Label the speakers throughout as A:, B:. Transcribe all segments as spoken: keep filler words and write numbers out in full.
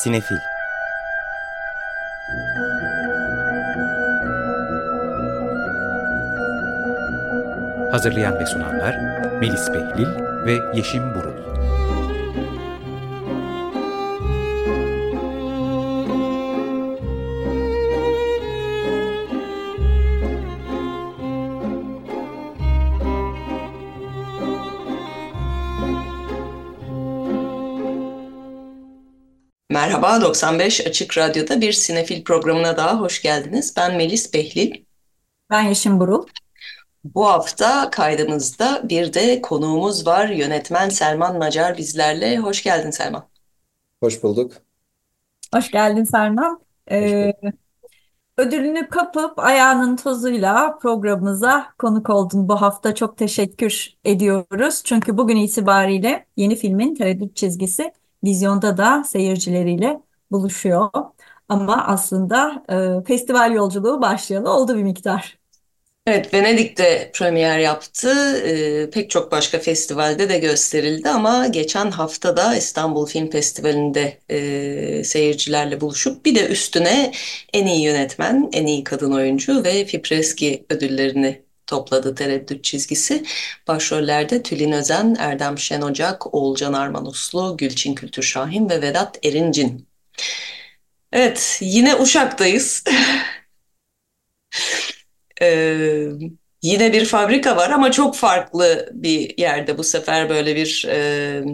A: Sinefil. Hazırlayan ve sunanlar Melis Behlil ve Yeşim Burul.
B: Merhaba, doksan beş Açık Radyo'da bir sinefil programına daha hoş geldiniz. Ben Melis Behlil.
C: Ben Yeşim Burul.
B: Bu hafta kaydımızda bir de konuğumuz var. Yönetmen Selman Macar bizlerle. Hoş geldin Selman.
D: Hoş bulduk.
C: Hoş geldin Sernan.
D: Hoş
C: Ee,
D: bulduk.
C: ödülünü kapıp ayağının tozuyla programımıza konuk oldun. Bu hafta çok teşekkür ediyoruz. Çünkü bugün itibariyle yeni filmin Tereddüt Çizgisi vizyonda da seyircileriyle buluşuyor. Ama aslında e, festival yolculuğu başlayalı oldu bir miktar.
B: Evet, Venedik'te premier yaptı. Ee, pek çok başka festivalde de gösterildi ama geçen hafta da İstanbul Film Festivali'nde e, seyircilerle buluşup bir de üstüne en iyi yönetmen, en iyi kadın oyuncu ve Fipreski ödüllerini topladı Tereddüt Çizgisi. Başrollerde Tülin Özen, Erdem Şen Ocak, Oğulcan Arman Uslu, Gülçin Kültür Şahin ve Vedat Erincin. Evet, yine Uşak'tayız. Ee, Yine bir fabrika var ama çok farklı bir yerde. Bu sefer böyle bir e,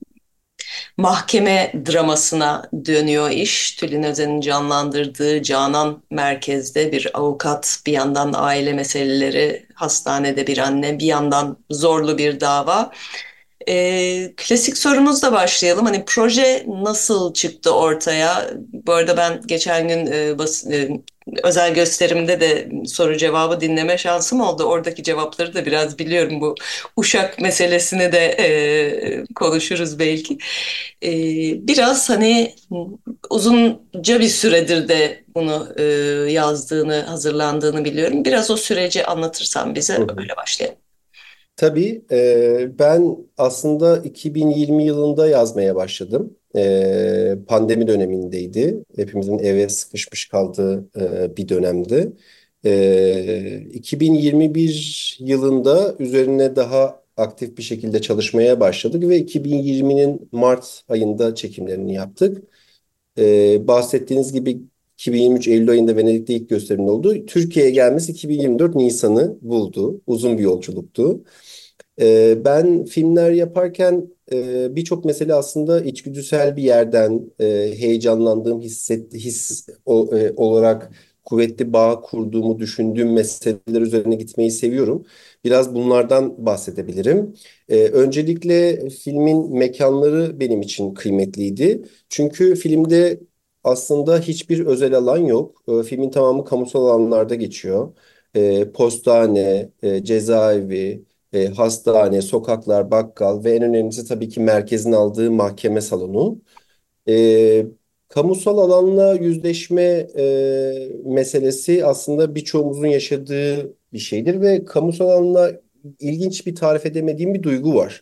B: mahkeme dramasına dönüyor iş. Tülin Özen'in canlandırdığı Canan merkezde bir avukat, bir yandan aile meseleleri, hastanede bir anne, bir yandan zorlu bir dava. Ee, klasik sorumuzla başlayalım. Hani proje nasıl çıktı ortaya? Bu arada ben geçen gün e, bas- e, özel gösterimde de soru cevabı dinleme şansım oldu. Oradaki cevapları da biraz biliyorum. Bu Uşak meselesini de e, konuşuruz belki. E, Biraz hani uzunca bir süredir de bunu e, yazdığını, hazırlandığını biliyorum. Biraz o süreci anlatırsan bize
D: Hı hı.
B: öyle başlayalım.
D: Tabii e, ben aslında iki bin yirmi yılında yazmaya başladım. E, pandemi dönemindeydi. Hepimizin eve sıkışmış kaldığı e, bir dönemdi. E, iki bin yirmi bir yılında üzerine daha aktif bir şekilde çalışmaya başladık ve iki bin yirminin Mart ayında çekimlerini yaptık. Ee, bahsettiğiniz gibi iki bin yirmi üç Eylül ayında Venedik'te ilk gösterimin oldu. Türkiye'ye gelmesi iki bin yirmi dört Nisan'ı buldu. Uzun bir yolculuktu. Ee, ben filmler yaparken e, birçok mesele aslında içgüdüsel bir yerden e, heyecanlandığım, hisset, his o- e, olarak kuvvetli bağ kurduğumu düşündüğüm meseleler üzerine gitmeyi seviyorum. Biraz bunlardan bahsedebilirim. Ee, öncelikle filmin mekanları benim için kıymetliydi. Çünkü filmde aslında hiçbir özel alan yok. Ee, filmin tamamı kamusal alanlarda geçiyor. Ee, postane, e, cezaevi, e, hastane, sokaklar, bakkal ve en önemlisi tabii ki merkezin aldığı mahkeme salonu. E, Kamusal alanla yüzleşme e, meselesi aslında birçoğumuzun yaşadığı bir şeydir ve kamusal alanla ilginç bir tarif edemediğim bir duygu var.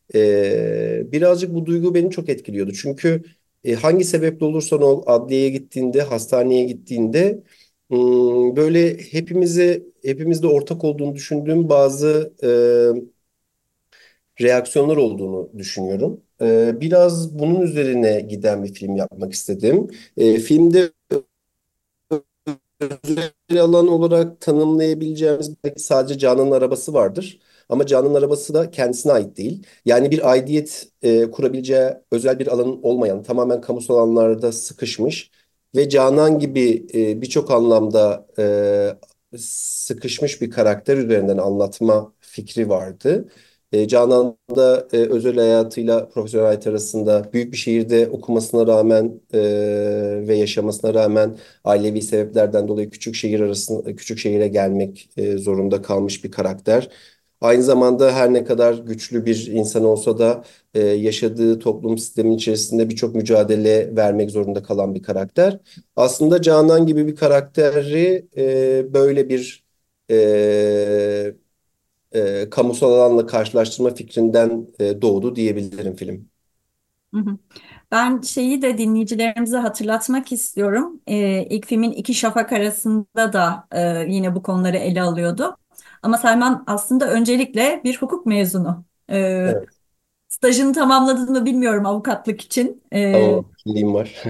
D: E, birazcık bu duygu beni çok etkiliyordu. Çünkü e, hangi sebeple olursan ol adliyeye gittiğinde, hastaneye gittiğinde ım, böyle hepimize hepimizde ortak olduğunu düşündüğüm bazı reaksiyonlar olduğunu düşünüyorum. Ee, biraz bunun üzerine giden bir film yapmak istedim. Ee, filmde özel alan olarak tanımlayabileceğimiz belki sadece Canan'ın arabası vardır. Ama Canan'ın arabası da kendisine ait değil. Yani bir aidiyet e, kurabileceği özel bir alanın olmayan, tamamen kamusal alanlarda sıkışmış ve Canan gibi e, birçok anlamda e, sıkışmış bir karakter üzerinden anlatma fikri vardı. E, Canan da e, özel hayatıyla profesyonel hayat arasında büyük bir şehirde okumasına rağmen e, ve yaşamasına rağmen ailevi sebeplerden dolayı küçük şehir arasında küçük şehire gelmek e, zorunda kalmış bir karakter. Aynı zamanda her ne kadar güçlü bir insan olsa da e, yaşadığı toplum sistemin içerisinde birçok mücadele vermek zorunda kalan bir karakter. Aslında Canan gibi bir karakteri e, böyle bir e, e, kamusal alanla karşılaştırma fikrinden e, doğdu diyebilirim film.
C: Hı hı. Ben şeyi de dinleyicilerimize hatırlatmak istiyorum. Ee, ilk filmin İki Şafak arasında da e, yine bu konuları ele alıyordu. Ama Selman aslında öncelikle bir hukuk mezunu. Ee,
D: Evet.
C: stajını tamamladığını bilmiyorum avukatlık için. Ee,
D: Ama kimliğim var.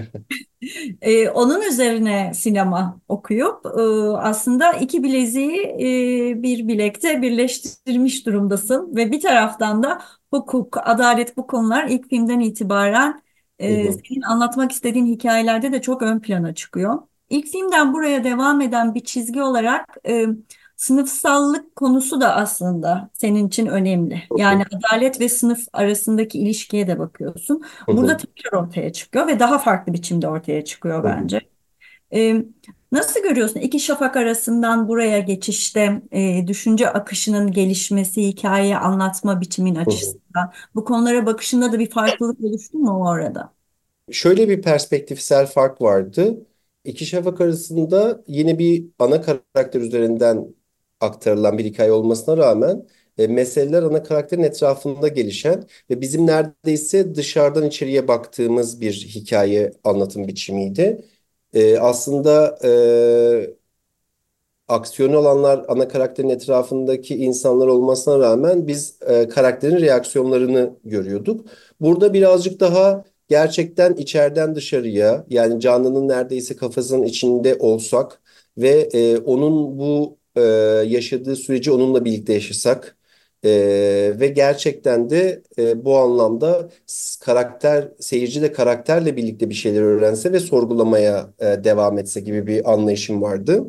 C: Ee, onun üzerine sinema okuyup e, aslında iki bileziği e, bir bilekte birleştirmiş durumdasın ve bir taraftan da hukuk, adalet bu konular ilk filmden itibaren
D: Hı
C: e,
D: hı,
C: senin anlatmak istediğin hikayelerde de çok ön plana çıkıyor. İlk filmden buraya devam eden bir çizgi olarak e, sınıfsallık konusu da aslında senin için önemli.
D: hı
C: Yani
D: hı,
C: adalet ve sınıf arasındaki ilişkiye de bakıyorsun.
D: hı
C: Burada
D: hı,
C: tekrar ortaya çıkıyor ve daha farklı biçimde ortaya çıkıyor
D: hı hı.
C: bence. Ee, nasıl görüyorsun iki şafak arasından buraya geçişte e, düşünce akışının gelişmesi, hikayeyi anlatma biçimin
D: Hı hı.
C: açısından bu konulara bakışında da bir farklılık oluştu mu o arada?
D: Şöyle bir perspektifsel fark vardı. İki Şafak arasında yine bir ana karakter üzerinden aktarılan bir hikaye olmasına rağmen e, meseleler ana karakterin etrafında gelişen ve bizim neredeyse dışarıdan içeriye baktığımız bir hikaye anlatım biçimiydi. E, aslında e, aksiyonu olanlar ana karakterin etrafındaki insanlar olmasına rağmen biz e, karakterin reaksiyonlarını görüyorduk. Burada birazcık daha gerçekten içeriden dışarıya, yani canlının neredeyse kafasının içinde olsak ve e, onun bu e, yaşadığı süreci onunla birlikte yaşasak e, ve gerçekten de e, bu anlamda s- karakter seyirci de karakterle birlikte bir şeyler öğrense ve sorgulamaya e, devam etse gibi bir anlayışım vardı.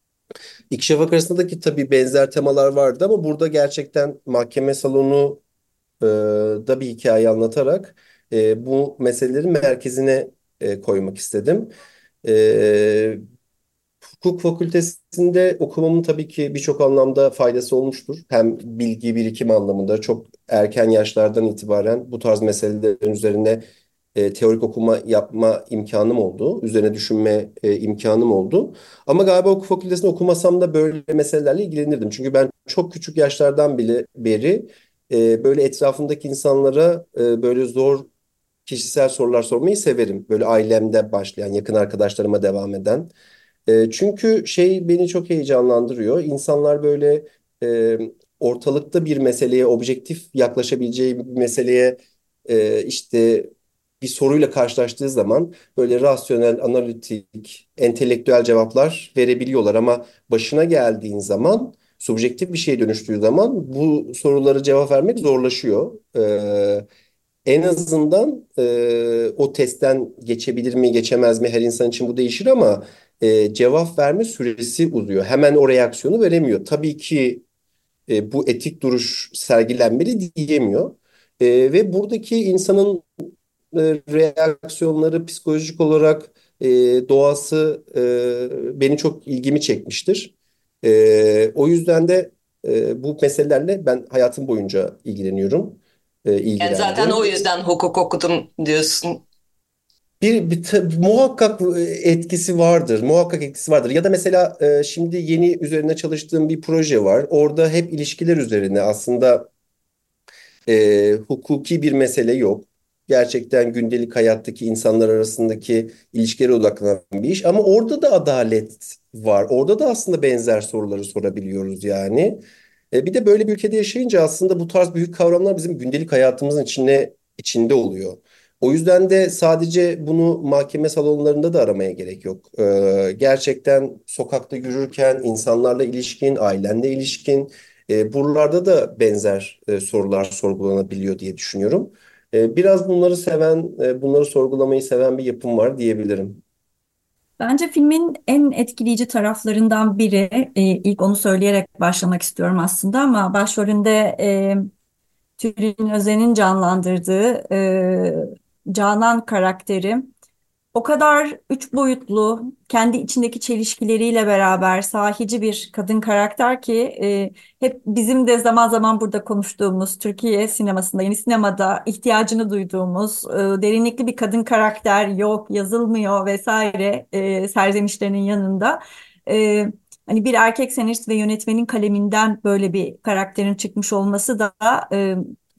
D: İki Şafak arasındaki tabii benzer temalar vardı ama burada gerçekten mahkeme salonu e, da bir hikaye anlatarak e, bu meselelerin merkezine e, koymak istedim. E, Hukuk fakültesinde okumamın tabii ki birçok anlamda faydası olmuştur. Hem bilgi birikim anlamında çok erken yaşlardan itibaren bu tarz meselelerin üzerine e, teorik okuma yapma imkanım oldu. Üzerine düşünme e, imkanım oldu. Ama galiba hukuk fakültesinde okumasam da böyle meselelerle ilgilenirdim. Çünkü ben çok küçük yaşlardan bile beri e, böyle etrafımdaki insanlara e, böyle zor kişisel sorular sormayı severim. Böyle ailemde başlayan, yakın arkadaşlarıma devam eden. E, çünkü şey beni çok heyecanlandırıyor. İnsanlar böyle e, ortalıkta bir meseleye, objektif yaklaşabileceği bir meseleye e, işte bir soruyla karşılaştığı zaman böyle rasyonel, analitik, entelektüel cevaplar verebiliyorlar. Ama başına geldiğin zaman, subjektif bir şeye dönüştüğü zaman bu sorulara cevap vermek zorlaşıyor. E, En azından e, o testten geçebilir mi, geçemez mi her insan için bu değişir ama e, cevap verme süresi uzuyor. Hemen o reaksiyonu veremiyor. Tabii ki e, bu etik duruş sergilenmeli diyemiyor. E, ve buradaki insanın e, reaksiyonları psikolojik olarak e, doğası e, beni çok ilgimi çekmiştir. E, o yüzden de e, bu meselelerle ben hayatım boyunca ilgileniyorum, e,
B: Yani zaten
D: ilgilendim.
B: o yüzden hukuk okudum diyorsun.
D: Bir, bir ta- muhakkak etkisi vardır. Muhakkak etkisi vardır. Ya da mesela e, şimdi yeni üzerine çalıştığım bir proje var. Orada hep ilişkiler üzerine aslında e, hukuki bir mesele yok. Gerçekten gündelik hayattaki insanlar arasındaki ilişkilere odaklanan bir iş. Ama orada da adalet var. Orada da aslında benzer soruları sorabiliyoruz yani. E, bir de böyle bir ülkede yaşayınca aslında bu tarz büyük kavramlar bizim gündelik hayatımızın içine içinde oluyor. O yüzden de sadece bunu mahkeme salonlarında da aramaya gerek yok. E, gerçekten sokakta yürürken insanlarla ilişkin, ailenle ilişkin, e, buralarda da benzer e, sorular sorgulanabiliyor diye düşünüyorum. E, biraz bunları seven, e, bunları sorgulamayı seven bir yapım var diyebilirim.
C: Bence filmin en etkileyici taraflarından biri, e, ilk onu söyleyerek başlamak istiyorum aslında ama başrolünde e, Tülin Özen'in canlandırdığı e, Canan karakteri o kadar üç boyutlu, kendi içindeki çelişkileriyle beraber sahici bir kadın karakter ki e, hep bizim de zaman zaman burada konuştuğumuz Türkiye sinemasında, yeni sinemada ihtiyacını duyduğumuz e, derinlikli bir kadın karakter yok, yazılmıyor vesaire e, serzenişlerinin yanında. E, Hani bir erkek senarist ve yönetmenin kaleminden böyle bir karakterin çıkmış olması da e,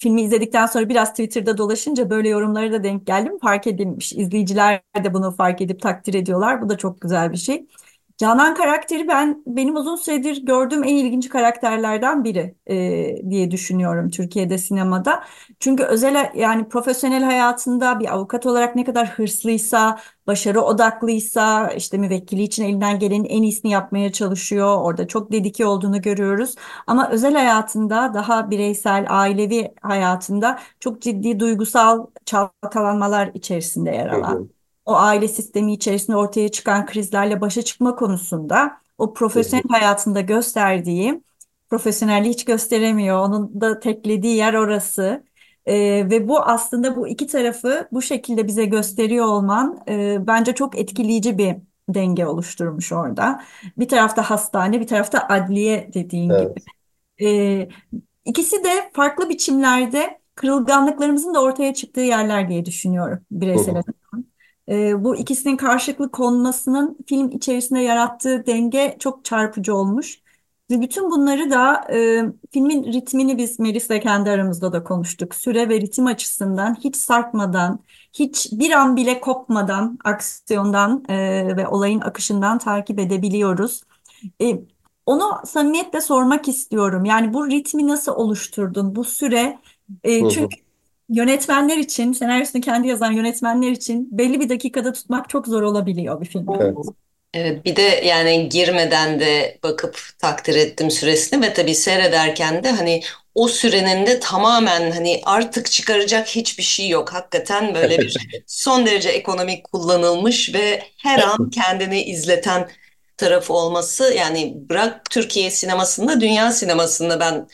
C: filmi izledikten sonra biraz Twitter'da dolaşınca böyle yorumlara da denk geldim. Fark edilmiş. İzleyiciler de bunu fark edip takdir ediyorlar. Bu da çok güzel bir şey. Canan karakteri ben benim uzun süredir gördüğüm en ilginç karakterlerden biri e, diye düşünüyorum Türkiye'de sinemada. Çünkü özel yani profesyonel hayatında bir avukat olarak ne kadar hırslıysa, başarı odaklıysa, işte müvekkili için elinden gelenin en iyisini yapmaya çalışıyor. Orada çok dedike olduğunu görüyoruz. Ama özel hayatında daha bireysel, ailevi hayatında çok ciddi duygusal çalkalanmalar içerisinde yer
D: Hı
C: alan,
D: hı,
C: o aile sistemi içerisinde ortaya çıkan krizlerle başa çıkma konusunda o
D: hı hı.
C: profesyonel hayatında gösterdiği, profesyonelliği hiç gösteremiyor. Onun da teklediği yer orası. Ee, ve bu aslında bu iki tarafı bu şekilde bize gösteriyor olman e, bence çok etkileyici bir denge oluşturmuş orada. Bir tarafta hastane, bir tarafta adliye dediğin gibi.
D: Evet.
C: Ee, ikisi de farklı biçimlerde kırılganlıklarımızın da ortaya çıktığı yerler diye düşünüyorum
D: Hı
C: bireysel
D: hı.
C: açıdan. Ee, bu ikisinin karşılıklı konmasının film içerisinde yarattığı denge çok çarpıcı olmuş. Ve bütün bunları da e, filmin ritmini biz Melis'le kendi aramızda da konuştuk. Süre ve ritim açısından hiç sarkmadan, hiç bir an bile kopmadan aksiyondan e, ve olayın akışından takip edebiliyoruz. E, Onu samimiyetle sormak istiyorum. Yani bu ritmi nasıl oluşturdun? Bu süre,
D: Hı
C: e,
D: hı.
C: çünkü yönetmenler için, senaryosunu kendi yazan yönetmenler için belli bir dakikada tutmak çok zor olabiliyor bir filmi.
D: Evet.
B: Evet, bir de yani girmeden de bakıp takdir ettim süresini ve tabii seyrederken de hani o sürenin de tamamen hani artık çıkaracak hiçbir şey yok. Hakikaten böyle bir son derece ekonomik kullanılmış ve her an kendini izleten tarafı olması, yani bırak Türkiye sinemasında, dünya sinemasında ben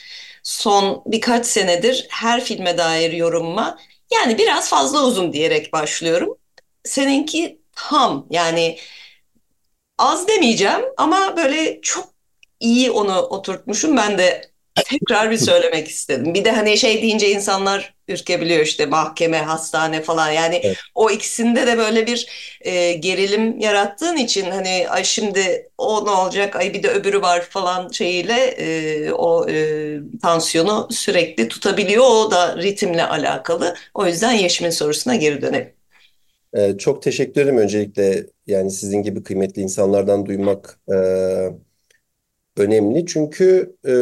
B: son birkaç senedir her filme dair yorumuma yani biraz fazla uzun diyerek başlıyorum. Seninki tam yani, az demeyeceğim ama böyle çok iyi onu oturtmuşum. Ben de tekrar bir söylemek istedim. Bir de hani şey deyince insanlar ürkebiliyor, işte mahkeme, hastane falan. Yani
D: Evet.
B: o ikisinde de böyle bir e, gerilim yarattığın için hani ay şimdi o ne olacak, ay bir de öbürü var falan şeyiyle e, o e, tansiyonu sürekli tutabiliyor. O da ritimle alakalı. O yüzden Yeşim'in sorusuna geri dönelim.
D: Ee, çok teşekkür ederim öncelikle, yani sizin gibi kıymetli insanlardan duymak e, önemli. Çünkü e,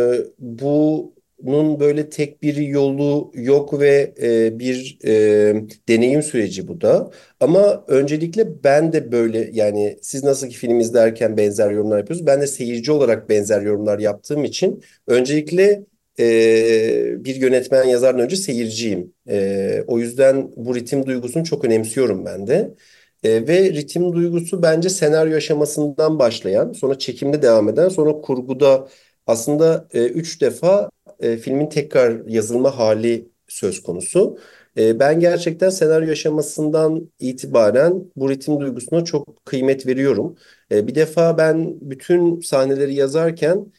D: bunun böyle tek bir yolu yok ve e, bir e, deneyim süreci bu da. Ama öncelikle ben de böyle, yani siz nasıl ki film izlerken benzer yorumlar yapıyorsunuz, ben de seyirci olarak benzer yorumlar yaptığım için öncelikle e, bir yönetmen yazardan önce seyirciyim. E, o yüzden bu ritim duygusunu çok önemsiyorum ben de. E, ve ritim duygusu bence senaryo aşamasından başlayan, sonra çekimde devam eden, sonra kurguda aslında e, üç defa e, filmin tekrar yazılma hali söz konusu. E, ben gerçekten senaryo aşamasından itibaren bu ritim duygusuna çok kıymet veriyorum. E, bir defa ben bütün sahneleri yazarken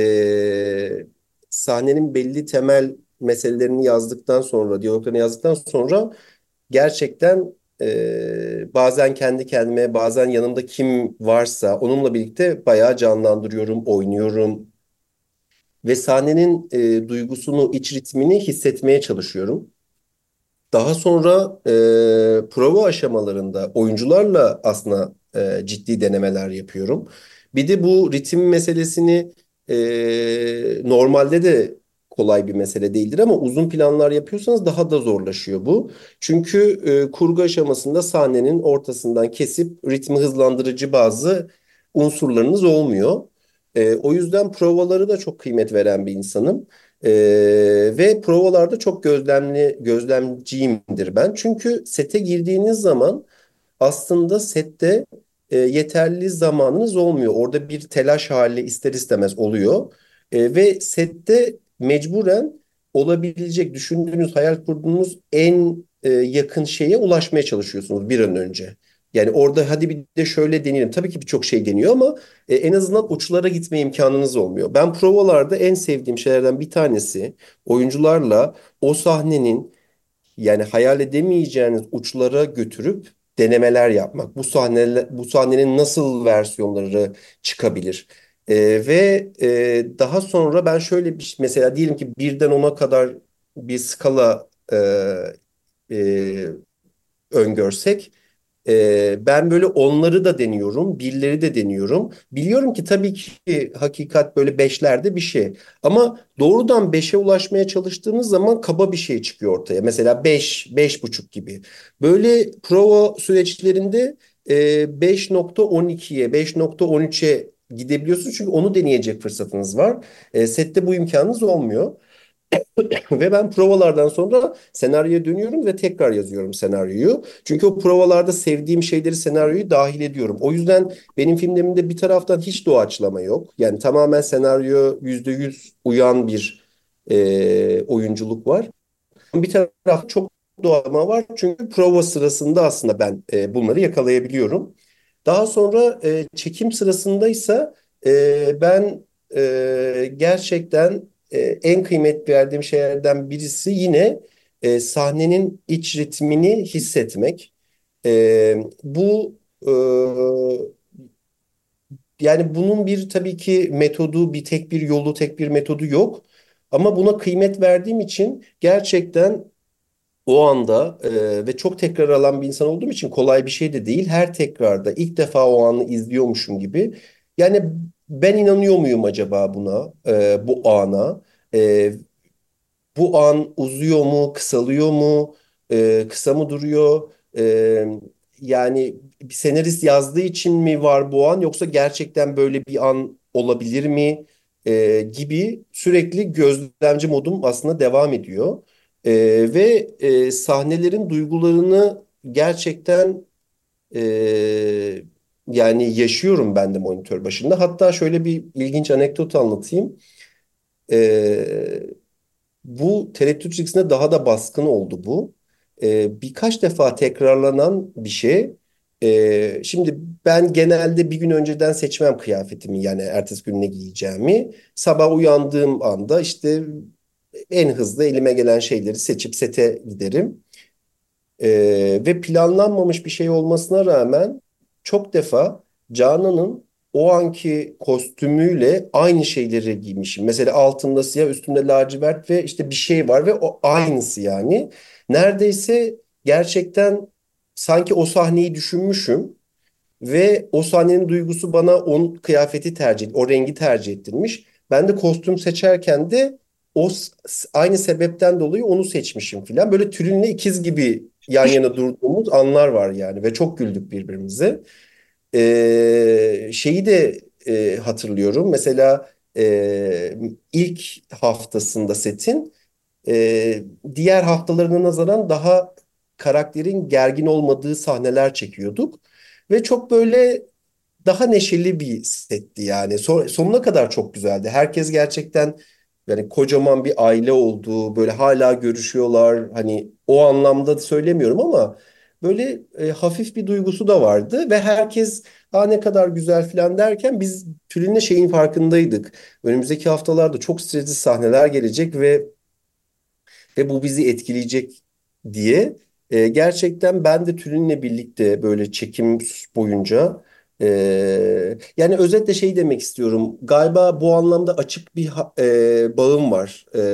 D: e, sahnenin belli temel meselelerini yazdıktan sonra, diyaloglarını yazdıktan sonra gerçekten e, bazen kendi kendime, bazen yanımda kim varsa onunla birlikte bayağı canlandırıyorum, oynuyorum ve sahnenin e, duygusunu, iç ritmini hissetmeye çalışıyorum. Daha sonra e, prova aşamalarında oyuncularla aslında e, ciddi denemeler yapıyorum. Bir de bu ritim meselesini e, normalde de kolay bir mesele değildir ama uzun planlar yapıyorsanız daha da zorlaşıyor bu. Çünkü e, kurgu aşamasında sahnenin ortasından kesip ritmi hızlandırıcı bazı unsurlarınız olmuyor. E, o yüzden provaları da çok kıymet veren bir insanım. Ee, ve provalarda çok gözlemli gözlemciyimdir ben. Çünkü sete girdiğiniz zaman aslında sette e, yeterli zamanınız olmuyor. Orada bir telaş hali ister istemez oluyor. E, ve sette mecburen olabilecek, düşündüğünüz, hayal kurduğunuz en e, yakın şeye ulaşmaya çalışıyorsunuz bir an önce. Yani orada hadi bir de şöyle deneyelim. Tabii ki birçok şey deniyor ama e, en azından uçlara gitme imkanınız olmuyor. Ben provalarda en sevdiğim şeylerden bir tanesi oyuncularla o sahnenin, yani hayal edemeyeceğiniz uçlara götürüp denemeler yapmak. Bu sahne, bu sahnenin nasıl versiyonları çıkabilir? Ee, ve e, daha sonra ben şöyle bir mesela diyelim ki birden ona kadar bir skala e, e, öngörsek, e, ben böyle onları da deniyorum, birleri de deniyorum. Biliyorum ki tabii ki hakikat böyle beşlerde bir şey. Ama doğrudan beşe ulaşmaya çalıştığınız zaman kaba bir şey çıkıyor ortaya. Mesela beş, beş buçuk gibi. Böyle prova süreçlerinde e, beş nokta on ikiye, beş nokta on üçe gidebiliyorsunuz. Çünkü onu deneyecek fırsatınız var. E, sette bu imkanınız olmuyor. Ve ben provalardan sonra senaryoya dönüyorum ve tekrar yazıyorum senaryoyu. Çünkü o provalarda sevdiğim şeyleri senaryoyu dahil ediyorum. O yüzden benim filmlerimde bir taraftan hiç doğaçlama yok. Yani tamamen senaryo yüzde yüz uyan bir e, oyunculuk var. Bir taraf çok doğaçlama var. Çünkü prova sırasında aslında ben e, bunları yakalayabiliyorum. Daha sonra e, çekim sırasındaysa e, ben e, gerçekten e, en kıymet verdiğim şeylerden birisi yine e, sahnenin iç ritmini hissetmek. E, bu e, yani bunun bir tabii ki metodu, bir tek bir yolu, tek bir metodu yok. Ama buna kıymet verdiğim için gerçekten o anda e, ve çok tekrar alan bir insan olduğum için kolay bir şey de değil. Her tekrarda ilk defa o anı izliyormuşum gibi. Yani ben inanıyor muyum acaba buna, e, bu ana? E, Bu an uzuyor mu, kısalıyor mu, e, kısa mı duruyor? E, Yani bir senarist yazdığı için mi var bu an, yoksa gerçekten böyle bir an olabilir mi? E, gibi sürekli gözlemci modum aslında devam ediyor. E, Ve e, sahnelerin duygularını gerçekten e, yani yaşıyorum ben de monitör başında. Hatta şöyle bir ilginç anekdot anlatayım. E, Bu tereddüt riskine daha da baskın oldu bu. Ee, birkaç defa tekrarlanan bir şey. Ee, şimdi ben genelde bir gün önceden seçmem kıyafetimi, yani ertesi gün ne giyeceğimi. Sabah uyandığım anda işte en hızlı elime gelen şeyleri seçip sete giderim. Ee, ve planlanmamış bir şey olmasına rağmen çok defa Canan'ın o anki kostümüyle aynı şeyleri giymişim. Mesela altımda siyah, üstümde lacivert ve işte bir şey var ve o aynısı yani. Neredeyse gerçekten sanki o sahneyi düşünmüşüm ve o sahnenin duygusu bana o kıyafeti tercih, o rengi tercih ettirmiş. Ben de kostüm seçerken de o s- aynı sebepten dolayı onu seçmişim filan. Böyle Tülin'le ikiz gibi yan yana durduğumuz anlar var yani ve çok güldük birbirimize. Ee, şeyi de e, hatırlıyorum. Mesela e, ilk haftasında setin e, diğer haftalarına nazaran daha karakterin gergin olmadığı sahneler çekiyorduk. Ve çok böyle daha neşeli bir setti yani. So- sonuna kadar çok güzeldi. Herkes gerçekten yani kocaman bir aile olduğu, böyle hala görüşüyorlar. Hani o anlamda söylemiyorum ama böyle e, hafif bir duygusu da vardı ve herkes ha ne kadar güzel falan derken biz Tülin'le şeyin farkındaydık. Önümüzdeki haftalarda çok stresli sahneler gelecek ve ve bu bizi etkileyecek diye. E, gerçekten ben de Tülin'le birlikte böyle çekim boyunca e, yani özetle şey demek istiyorum. Galiba bu anlamda açık bir ha- e, bağım var e,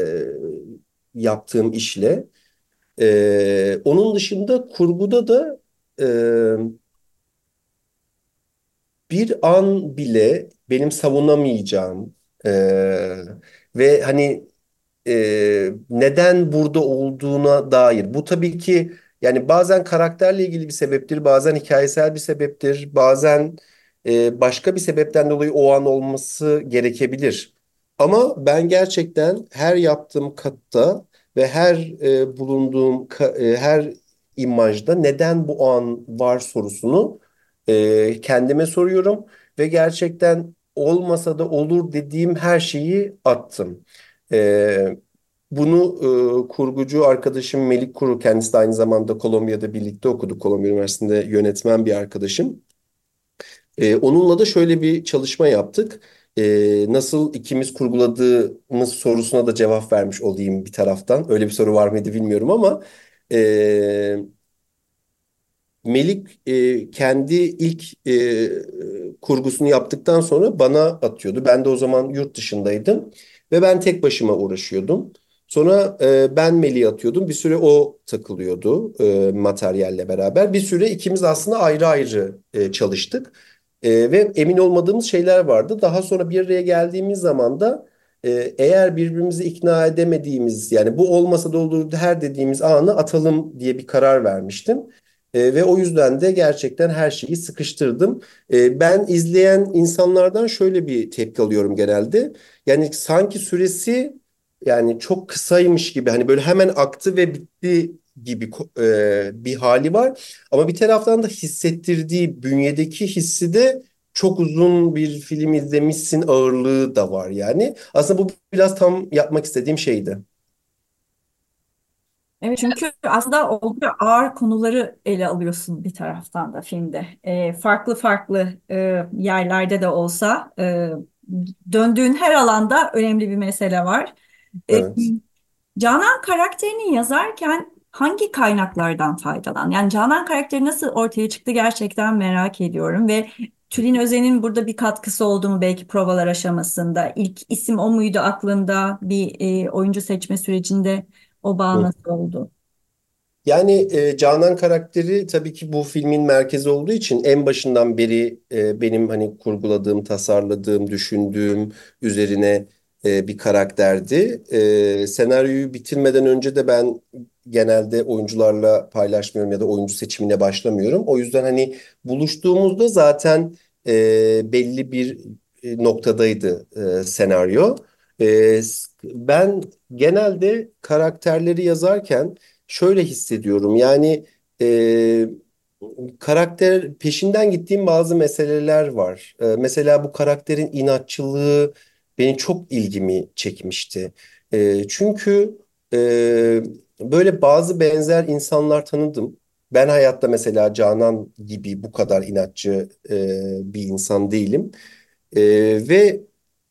D: yaptığım işle. E, onun dışında kurguda da e, bir an bile benim savunamayacağım e, ve hani e, neden burada olduğuna dair. Bu tabii ki yani bazen karakterle ilgili bir sebeptir, bazen hikayesel bir sebeptir, bazen e, başka bir sebepten dolayı o an olması gerekebilir. Ama ben gerçekten her yaptığım katta ve her e, bulunduğum ka- e, her imajda neden bu an var sorusunu e, kendime soruyorum ve gerçekten olmasa da olur dediğim her şeyi attım. E, Bunu e, kurgucu arkadaşım Melik Kuru, kendisi de aynı zamanda Kolombiya'da birlikte okuduk. Kolombiya Üniversitesi'nde yönetmen bir arkadaşım. E, onunla da şöyle bir çalışma yaptık. E, nasıl ikimiz kurguladığımız sorusuna da cevap vermiş olayım bir taraftan. Öyle bir soru var mıydı bilmiyorum ama e, Melik e, kendi ilk e, kurgusunu yaptıktan sonra bana atıyordu. Ben de o zaman yurt dışındaydım ve ben tek başıma uğraşıyordum. Sonra e, ben Melih'i atıyordum. Bir süre o takılıyordu e, materyalle beraber. Bir süre ikimiz aslında ayrı ayrı e, çalıştık. E, ve emin olmadığımız şeyler vardı. Daha sonra bir araya geldiğimiz zaman da e, eğer birbirimizi ikna edemediğimiz, yani bu olmasa da olur her dediğimiz anı atalım diye bir karar vermiştim. E, ve o yüzden de gerçekten her şeyi sıkıştırdım. E, ben izleyen insanlardan şöyle bir tepki alıyorum genelde. Yani sanki süresi yani çok kısaymış gibi, hani böyle hemen aktı ve bitti gibi ko- e, bir hali var. Ama bir taraftan da hissettirdiği bünyedeki hissi de çok uzun bir film izlemişsin ağırlığı da var yani. Aslında bu biraz tam yapmak istediğim şeydi.
C: Evet, çünkü aslında oldukça ağır konuları ele alıyorsun bir taraftan da filmde. Ee, farklı farklı e, yerlerde de olsa e, döndüğün her alanda önemli bir mesele var. E,
D: Evet.
C: Canan karakterini yazarken hangi kaynaklardan faydalan? Yani Canan karakteri nasıl ortaya çıktı gerçekten merak ediyorum ve Tülin Özen'in burada bir katkısı oldu mu belki provalar aşamasında? İlk isim o muydu aklında bir e, oyuncu seçme sürecinde o bağ
D: Hı.
C: nasıl oldu?
D: Yani e, Canan karakteri tabii ki bu filmin merkezi olduğu için en başından beri e, benim hani kurguladığım, tasarladığım, düşündüğüm üzerine e, bir karakterdi. E, senaryoyu bitirmeden önce de ben genelde oyuncularla paylaşmıyorum ya da oyuncu seçimine başlamıyorum. O yüzden hani buluştuğumuzda zaten e, belli bir e, noktadaydı e, senaryo. E, Ben genelde karakterleri yazarken şöyle hissediyorum. Yani e, karakter peşinden gittiğim bazı meseleler var. E, mesela bu karakterin inatçılığı beni çok ilgimi çekmişti. E, çünkü e, böyle bazı benzer insanlar tanıdım. Ben hayatta mesela Canan gibi bu kadar inatçı e, bir insan değilim. E, ve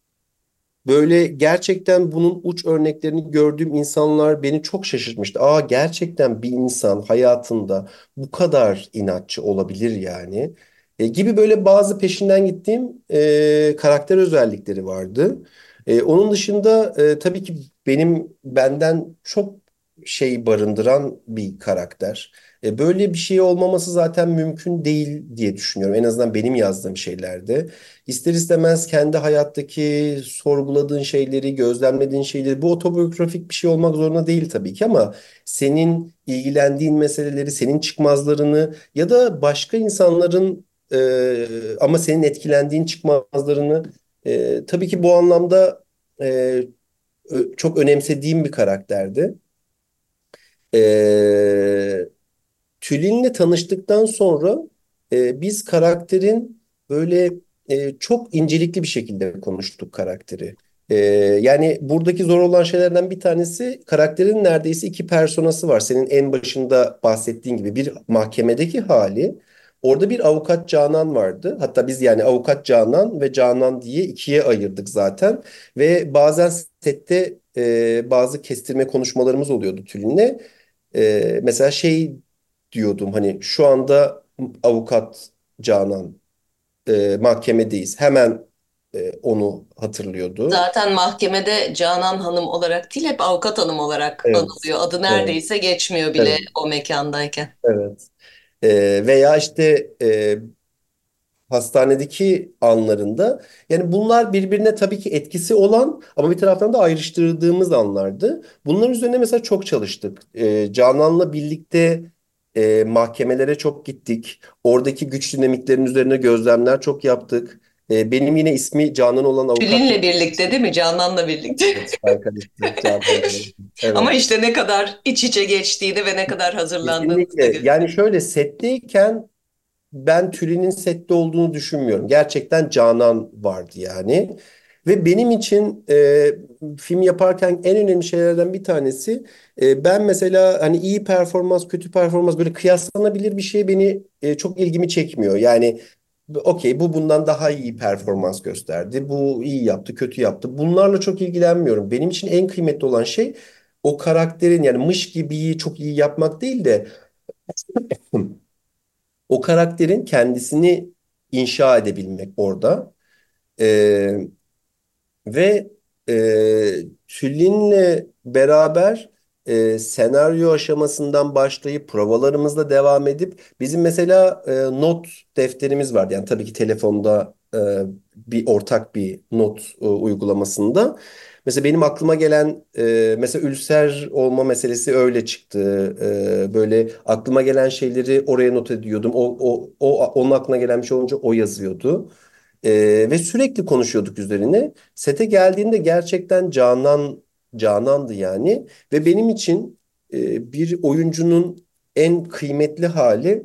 D: Böyle gerçekten bunun uç örneklerini gördüğüm insanlar beni çok şaşırtmıştı. Aa, gerçekten bir insan hayatında bu kadar inatçı olabilir yani. E, gibi böyle bazı peşinden gittiğim e, karakter özellikleri vardı. E, onun dışında e, tabii ki benim benden çok şey barındıran bir karakter. E, böyle bir şey olmaması zaten mümkün değil diye düşünüyorum. En azından benim yazdığım şeylerde. İster istemez kendi hayattaki sorguladığın şeyleri, gözlemlediğin şeyleri, bu otobiyografik bir şey olmak zorunda değil tabii ki, ama senin ilgilendiğin meseleleri, senin çıkmazlarını ya da başka insanların e, ama senin etkilendiğin çıkmazlarını e, tabii ki bu anlamda e, ö- çok önemsediğim bir karakterdi. E, Tülin'le tanıştıktan sonra e, biz karakterin böyle e, çok incelikli bir şekilde konuştuk karakteri. E, Yani buradaki zor olan şeylerden bir tanesi, karakterin neredeyse iki personası var. Senin en başında bahsettiğin gibi bir mahkemedeki hali. Orada bir avukat Canan vardı. Hatta biz yani avukat Canan ve Canan diye ikiye ayırdık zaten. Ve bazen sette e, bazı kestirme konuşmalarımız oluyordu Tülin'le. E, mesela şey diyordum, hani şu anda avukat Canan e, mahkemedeyiz. Hemen e, onu hatırlıyordu.
B: Zaten mahkemede Canan Hanım olarak değil, hep Avukat Hanım olarak
D: Evet,
B: anılıyor. Adı
D: evet,
B: neredeyse geçmiyor bile
D: evet,
B: o mekandayken.
D: evet. E, veya işte e, hastanedeki anlarında, yani bunlar birbirine tabii ki etkisi olan ama bir taraftan da ayrıştırdığımız anlardı. Bunların üzerine mesela çok çalıştık. Ee, Canan'la birlikte e, mahkemelere çok gittik. Oradaki güç dinamiklerinin üzerine gözlemler çok yaptık. Ee, benim yine ismi Canan olan avukat bir
B: Tülin'le birlikte değil mi? Canan'la birlikte.
D: arkadaşım Canan.
B: Ama
D: Evet.
B: işte ne kadar iç içe geçtiğini ve ne kadar hazırlandığınızı da
D: Kesinlikle. Yani
B: gösteriyor.
D: şöyle, setteyken ben Tülin'in sette olduğunu düşünmüyorum. Gerçekten Canan vardı yani. Ve benim için e, film yaparken en önemli şeylerden bir tanesi, e, ben mesela hani iyi performans, kötü performans, böyle kıyaslanabilir bir şey beni e, çok ilgimi çekmiyor. Yani okey, bu bundan daha iyi performans gösterdi. Bu iyi yaptı, kötü yaptı. Bunlarla çok ilgilenmiyorum. Benim için en kıymetli olan şey o karakterin, yani mış gibiyi çok iyi yapmak değil de o karakterin kendisini inşa edebilmek orada. Ee, Ve e, Tülin'le beraber e, senaryo aşamasından başlayıp provalarımızla devam edip bizim mesela e, not defterimiz vardı. Yani tabii ki telefonda e, bir ortak bir not e, uygulamasında. Mesela benim aklıma gelen e, mesela ülser olma meselesi öyle çıktı. E, böyle aklıma gelen şeyleri oraya not ediyordum. O, o, o onun aklına gelen bir şey olunca o yazıyordu. E, Ve sürekli konuşuyorduk üzerine. Sete geldiğinde gerçekten Canan Canan'dı yani. Ve benim için e, bir oyuncunun en kıymetli hali,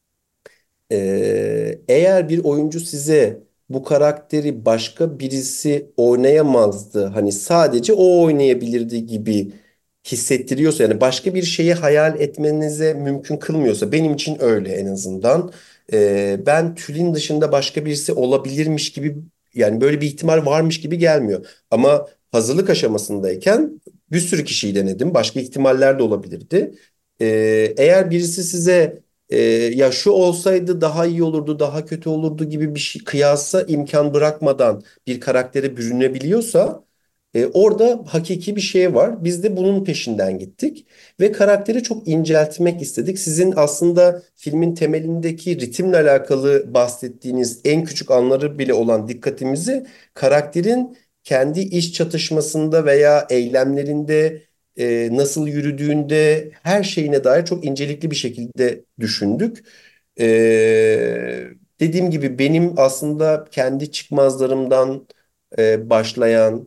D: ee, eğer bir oyuncu size bu karakteri başka birisi oynayamazdı, hani sadece o oynayabilirdi gibi hissettiriyorsa, yani başka bir şeyi hayal etmenize mümkün kılmıyorsa, benim için öyle en azından. Ee, ben Tülin dışında başka birisi olabilirmiş gibi, yani böyle bir ihtimal varmış gibi gelmiyor. Ama hazırlık aşamasındayken bir sürü kişiyi denedim. Başka ihtimaller de olabilirdi. Ee, eğer birisi size ee, ya şu olsaydı daha iyi olurdu, daha kötü olurdu gibi bir şey kıyasa imkan bırakmadan bir karaktere bürünebiliyorsa, e, orada hakiki bir şey var. Biz de bunun peşinden gittik ve karakteri çok inceltmek istedik. Sizin aslında filmin temelindeki ritimle alakalı bahsettiğiniz en küçük anları bile olan dikkatimizi karakterin kendi iş çatışmasında veya eylemlerinde e, nasıl yürüdüğünde her şeyine dair çok incelikli bir şekilde düşündük. E, Dediğim gibi benim aslında kendi çıkmazlarımdan e, başlayan,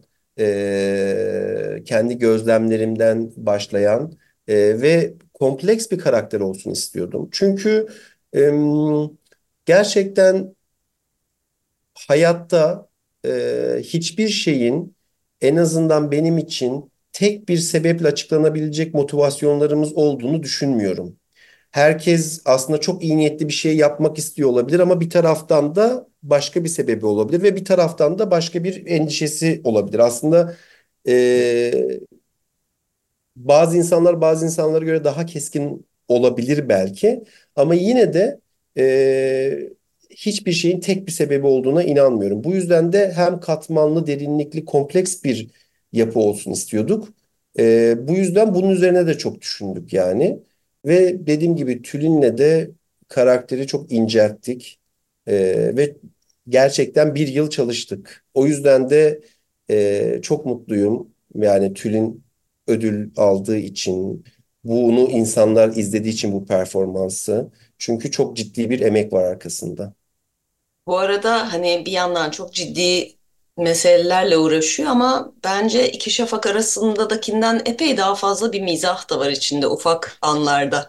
D: e, kendi gözlemlerimden başlayan e, ve kompleks bir karakter olsun istiyordum. Çünkü em, gerçekten hayatta e, hiçbir şeyin, en azından benim için, tek bir sebeple açıklanabilecek motivasyonlarımız olduğunu düşünmüyorum. Herkes aslında çok iyi niyetli bir şey yapmak istiyor olabilir ama bir taraftan da başka bir sebebi olabilir ve bir taraftan da başka bir endişesi olabilir. Aslında e, bazı insanlar bazı insanlara göre daha keskin olabilir belki, ama yine de e, hiçbir şeyin tek bir sebebi olduğuna inanmıyorum. Bu yüzden de hem katmanlı, derinlikli, kompleks bir yapı olsun istiyorduk. E, bu yüzden bunun üzerine de çok düşündük yani. Ve dediğim gibi Tülin'le de karakteri çok incelttik. E, Ve gerçekten bir yıl çalıştık. O yüzden de e, çok mutluyum. Yani Tülin ödül aldığı için, bunu insanlar izlediği için bu performansı. Çünkü çok ciddi bir emek var arkasında.
B: Bu arada hani bir yandan çok ciddi meselelerle uğraşıyor ama bence İki Şafak arasındadakinden epey daha fazla bir mizah da var içinde ufak anlarda.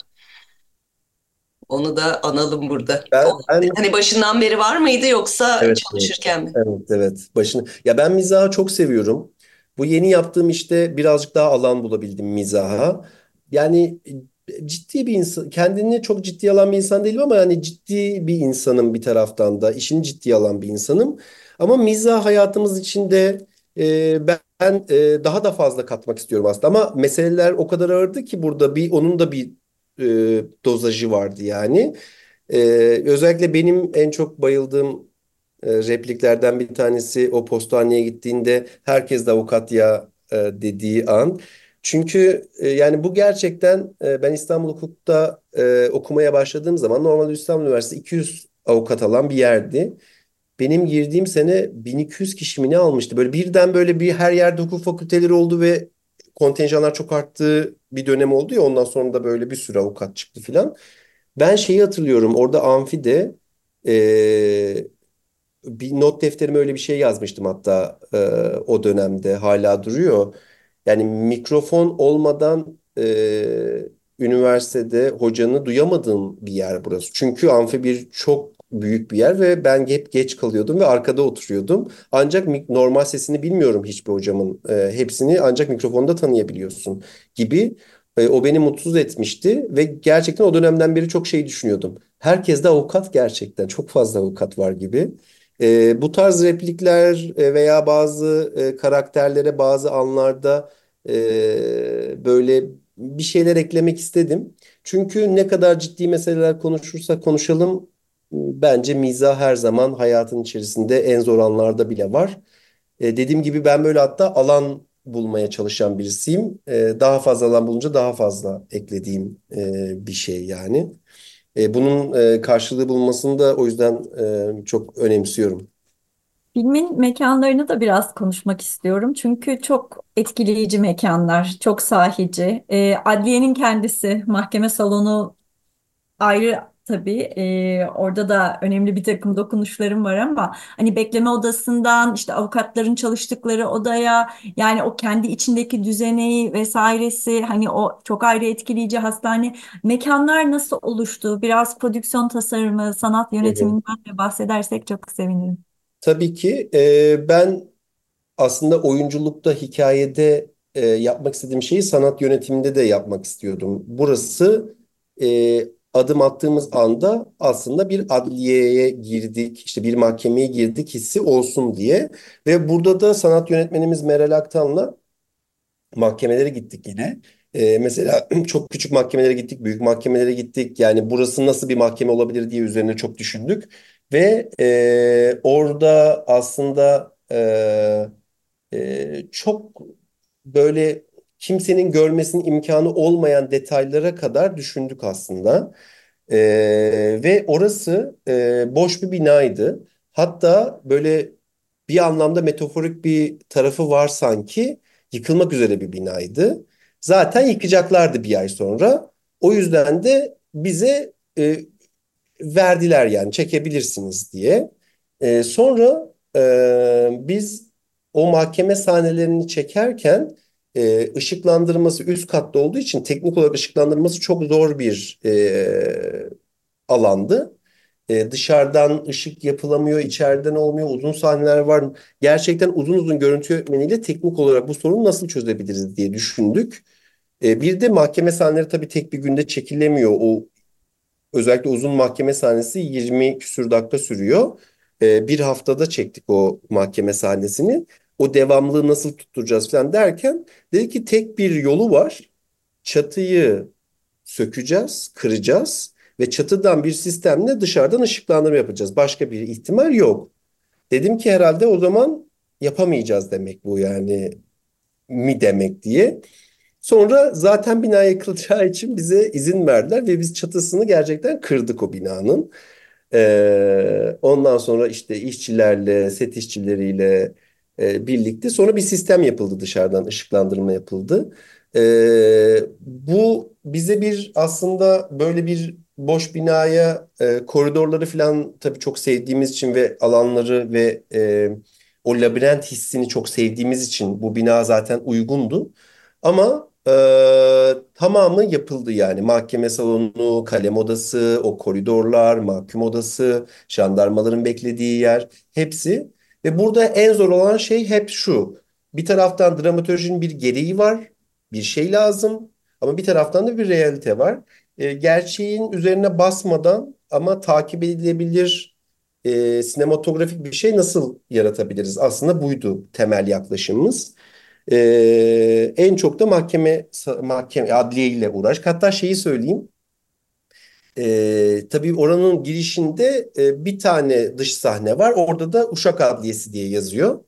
B: Onu da analım burada. O,
D: Ben, ben
B: hani başından beri var mıydı yoksa
D: evet, evet,
B: çalışırken mi?
D: evet, evet. Başını, ya ben mizahı çok seviyorum. Bu yeni yaptığım işte birazcık daha alan bulabildim mizaha. Yani e, ciddi bir insan, kendini çok ciddiye alan bir insan değilim ama yani ciddi bir insanım bir taraftan da, işini ciddiye alan bir insanım. Ama mizah hayatımız içinde e, ben e, daha da fazla katmak istiyorum aslında. Ama meseleler o kadar ağırdı ki burada bir onun da bir e, dozajı vardı yani. E, Özellikle benim en çok bayıldığım e, repliklerden bir tanesi, o postaneye gittiğinde herkes de avukat ya e, dediği an. Çünkü e, yani bu gerçekten, e, ben İstanbul Hukuk'ta e, okumaya başladığım zaman normalde İstanbul Üniversitesi iki yüz avukat alan bir yerdi. Benim girdiğim sene bin iki yüz kişi mi ne almıştı? Böyle birden böyle bir her yerde hukuk fakülteleri oldu ve kontenjanlar çok arttığı bir dönem oldu ya, ondan sonra da böyle bir sürü avukat çıktı filan. Ben şeyi hatırlıyorum, orada amfide e, bir not defterime öyle bir şey yazmıştım hatta, e, o dönemde hala duruyor. Yani mikrofon olmadan e, üniversitede hocanı duyamadığım bir yer burası. Çünkü amfi bir çok büyük bir yer ve ben hep geç kalıyordum ve arkada oturuyordum. Ancak mik- normal sesini bilmiyorum hiçbir hocamın. E, hepsini ancak mikrofonda tanıyabiliyorsun gibi. E, o beni mutsuz etmişti ve gerçekten o dönemden beri çok şey düşünüyordum. Herkes de avukat, gerçekten çok fazla avukat var gibi. E, bu tarz replikler e, veya bazı e, karakterlere bazı anlarda e, böyle bir şeyler eklemek istedim. Çünkü ne kadar ciddi meseleler konuşursak konuşalım, bence mizah her zaman hayatın içerisinde en zor anlarda bile var. E, dediğim gibi ben böyle hatta alan bulmaya çalışan birisiyim. E, daha fazla alan bulunca daha fazla eklediğim e, bir şey yani. E, bunun e, karşılığı bulmasını da o yüzden e, çok önemsiyorum.
C: Filmin mekanlarını da biraz konuşmak istiyorum. Çünkü çok etkileyici mekanlar, çok sahici. Ee, adliyenin kendisi, mahkeme salonu ayrı tabii. Ee, orada da önemli bir takım dokunuşlarım var ama hani bekleme odasından işte avukatların çalıştıkları odaya, yani o kendi içindeki düzeneyi vesairesi, hani o çok ayrı etkileyici hastane. Mekanlar nasıl oluştu? Biraz prodüksiyon tasarımı, sanat
D: Hı hı.
C: yönetiminden de bahsedersek çok sevinirim.
D: Tabii ki e, ben aslında oyunculukta, hikayede e, yapmak istediğim şeyi sanat yönetiminde de yapmak istiyordum. Burası e, adım attığımız anda aslında bir adliyeye girdik, işte bir mahkemeye girdik hissi olsun diye. Ve burada da sanat yönetmenimiz Meral Aktan'la mahkemelere gittik yine. E, mesela çok küçük mahkemelere gittik, büyük mahkemelere gittik. Yani burası nasıl bir mahkeme olabilir diye üzerine çok düşündük. Ve e, orada aslında... E, ee, çok böyle kimsenin görmesinin imkanı olmayan detaylara kadar düşündük aslında. Ee, Ve orası e, boş bir binaydı. Hatta böyle bir anlamda metaforik bir tarafı var sanki. Yıkılmak üzere bir binaydı. Zaten yıkacaklardı bir ay sonra. O yüzden de bize e, verdiler yani çekebilirsiniz diye. Ee, sonra e, biz o mahkeme sahnelerini çekerken e, ışıklandırması üst katta olduğu için teknik olarak ışıklandırması çok zor bir e, alandı. E, dışarıdan ışık yapılamıyor, içeriden olmuyor, uzun sahneler var. Gerçekten uzun uzun görüntü yönetmeniyle teknik olarak bu sorunu nasıl çözebiliriz diye düşündük. E, bir de mahkeme sahneleri tabii tek bir günde çekilemiyor. O özellikle uzun mahkeme sahnesi yirmi küsür dakika sürüyor. Ee, bir haftada çektik o mahkeme sahnesini. O devamlılığı nasıl tutturacağız falan derken dedi ki tek bir yolu var. Çatıyı sökeceğiz, kıracağız ve çatıdan bir sistemle dışarıdan ışıklandırma yapacağız. Başka bir ihtimal yok. Dedim ki herhalde o zaman yapamayacağız demek bu yani mi demek diye. Sonra zaten bina yıkılacağı için bize izin verdiler ve biz çatısını gerçekten kırdık o binanın. Ee, ondan sonra işte işçilerle, set işçileriyle e, birlikte sonra bir sistem yapıldı dışarıdan ışıklandırma yapıldı. Ee, bu bize bir aslında böyle bir boş binaya e, koridorları falan tabii çok sevdiğimiz için ve alanları ve e, o labirent hissini çok sevdiğimiz için bu bina zaten uygundu. Ama e, tamamı yapıldı yani. Mahkeme salonu, kalem odası, o koridorlar, mahkum odası, jandarmaların beklediği yer hepsi. Ve burada en zor olan şey hep şu. Bir taraftan dramaturjinin bir gereği var, bir şey lazım. Ama bir taraftan da bir realite var. E, gerçeğin üzerine basmadan ama takip edilebilir e, sinematografik bir şey nasıl yaratabiliriz? Aslında buydu temel yaklaşımımız. Ee, en çok da mahkeme mahkeme adliye ile uğraş. Hatta şeyi söyleyeyim. Ee, tabii oranın girişinde e, bir tane dış sahne var. Orada da Uşak Adliyesi diye yazıyor.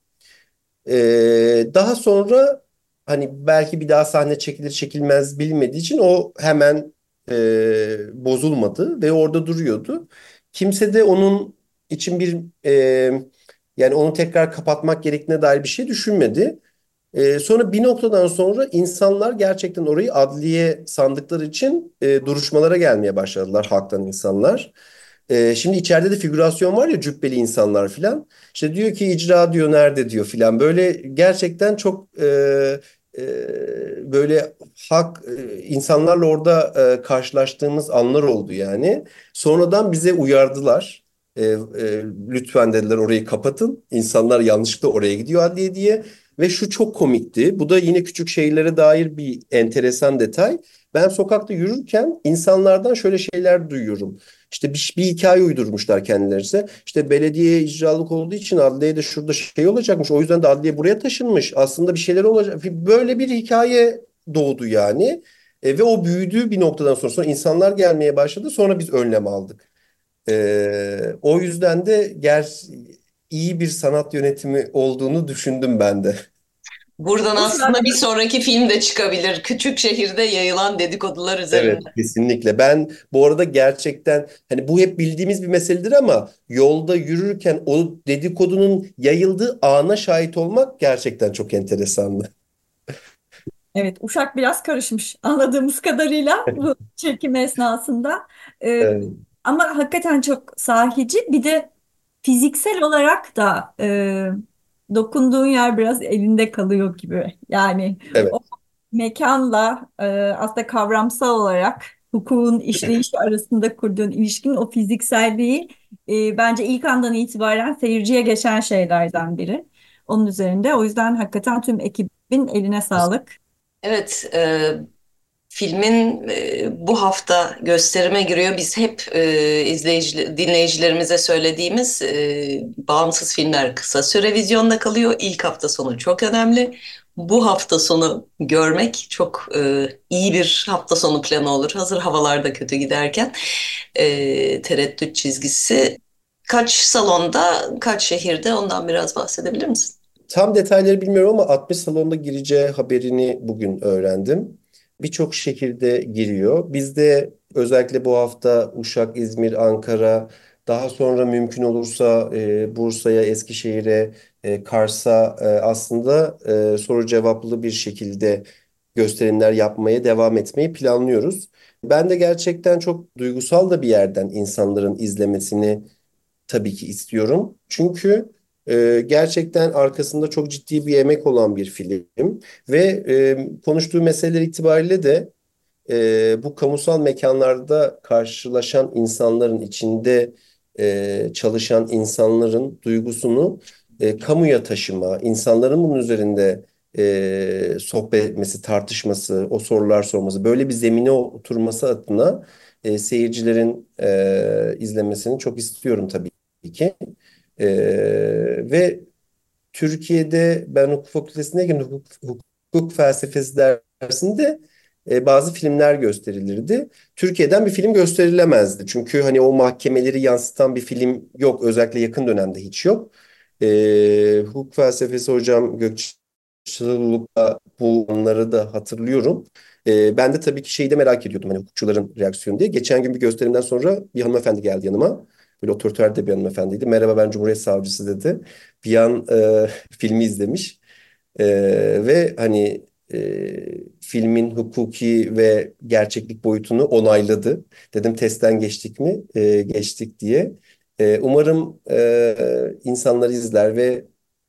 D: Ee, daha sonra hani belki bir daha sahne çekilir çekilmez bilmediği için o hemen e, bozulmadı ve orada duruyordu. Kimse de onun için bir e, yani onu tekrar kapatmak gerektiğine dair bir şey düşünmedi. Ee, sonra bir noktadan sonra insanlar gerçekten orayı adliye sandıkları için e, duruşmalara gelmeye başladılar halktan insanlar. Ee, şimdi içeride de figürasyon var ya cübbeli insanlar filan. İşte diyor ki icra diyor nerede diyor filan. Böyle gerçekten çok e, e, böyle hak e, insanlarla orada e, karşılaştığımız anlar oldu yani. Sonradan bize uyardılar. E, e, lütfen dediler orayı kapatın. İnsanlar yanlışlıkla oraya gidiyor adliye diye. Ve şu çok komikti. Bu da yine küçük şeylere dair bir enteresan detay. Ben sokakta yürürken insanlardan şöyle şeyler duyuyorum. İşte bir, bir hikaye uydurmuşlar kendilerine. İşte belediye icralık olduğu için adliye de şurada şey olacakmış. O yüzden de adliye buraya taşınmış. Aslında bir şeyler olacak. Böyle bir hikaye doğdu yani. E, ve o büyüdüğü bir noktadan sonra, sonra insanlar gelmeye başladı. Sonra biz önlem aldık. E, o yüzden de ger iyi bir sanat yönetimi olduğunu düşündüm ben de.
B: Buradan aslında bir
C: Uşak.
B: sonraki film de çıkabilir. Küçük şehirde yayılan dedikodular
D: Evet,
B: üzerinde.
D: kesinlikle. Ben bu arada gerçekten hani bu hep bildiğimiz bir meseledir ama yolda yürürken o dedikodunun yayıldığı ana şahit olmak gerçekten çok enteresandı.
C: Evet, Uşak biraz karışmış anladığımız kadarıyla bu çekim esnasında. Ee,
D: Evet,
C: Ama hakikaten çok sahici. Bir de fiziksel olarak da e, dokunduğun yer biraz elinde kalıyor gibi. Yani o
D: evet.
C: mekanla e, aslında kavramsal olarak hukukun işleyişi arasında kurduğun ilişkinin o fizikselliği e, bence ilk andan itibaren seyirciye geçen şeylerden biri. Onun üzerinde. O yüzden hakikaten tüm ekibin eline sağlık.
B: Evet, e, filmin e, bu hafta gösterime giriyor. Biz hep e, izleyici, dinleyicilerimize söylediğimiz e, bağımsız filmler kısa süre vizyonda kalıyor. İlk hafta sonu çok önemli. Bu hafta sonu görmek çok e, iyi bir hafta sonu planı olur. Hazır havalarda kötü giderken e, tereddüt çizgisi. Kaç salonda, kaç şehirde ondan biraz bahsedebilir misin?
D: Tam detayları bilmiyorum ama altmış salonda gireceği haberini bugün öğrendim. Birçok şehirde giriyor. Biz de özellikle bu hafta Uşak, İzmir, Ankara, daha sonra mümkün olursa e, Bursa'ya, Eskişehir'e, e, Kars'a e, aslında e, soru cevaplı bir şekilde gösterimler yapmaya devam etmeyi planlıyoruz. Ben de gerçekten çok duygusal da bir yerden insanların izlemesini tabii ki istiyorum. Çünkü e, gerçekten arkasında çok ciddi bir emek olan bir film ve e, konuştuğu meseleler itibariyle de e, bu kamusal mekanlarda karşılaşan insanların içinde e, çalışan insanların duygusunu e, kamuya taşıma, insanların bunun üzerinde e, sohbet etmesi, tartışması, o sorular sorması, böyle bir zemine oturması adına e, seyircilerin e, izlemesini çok istiyorum tabii ki. E, Ve Türkiye'de ben hukuk fakültesindeyken hukuk, hukuk felsefesi dersinde e, bazı filmler gösterilirdi. Türkiye'den bir film gösterilemezdi. Çünkü hani o mahkemeleri yansıtan bir film yok. Özellikle yakın dönemde hiç yok. E, hukuk felsefesi hocam Gökçe'de bu anları da hatırlıyorum. E, ben de tabii ki şeyi de merak ediyordum hani hukukçuların reaksiyonu diye. Geçen gün bir gösterimden sonra bir hanımefendi geldi yanıma. Böyle otoriter de bir hanımefendiydi. Merhaba ben Cumhuriyet Savcısı dedi. Bir an e, filmi izlemiş. E, Ve hani e, filmin hukuki ve gerçeklik boyutunu onayladı. Dedim testten geçtik mi? E, geçtik diye. E, umarım e, insanlar izler ve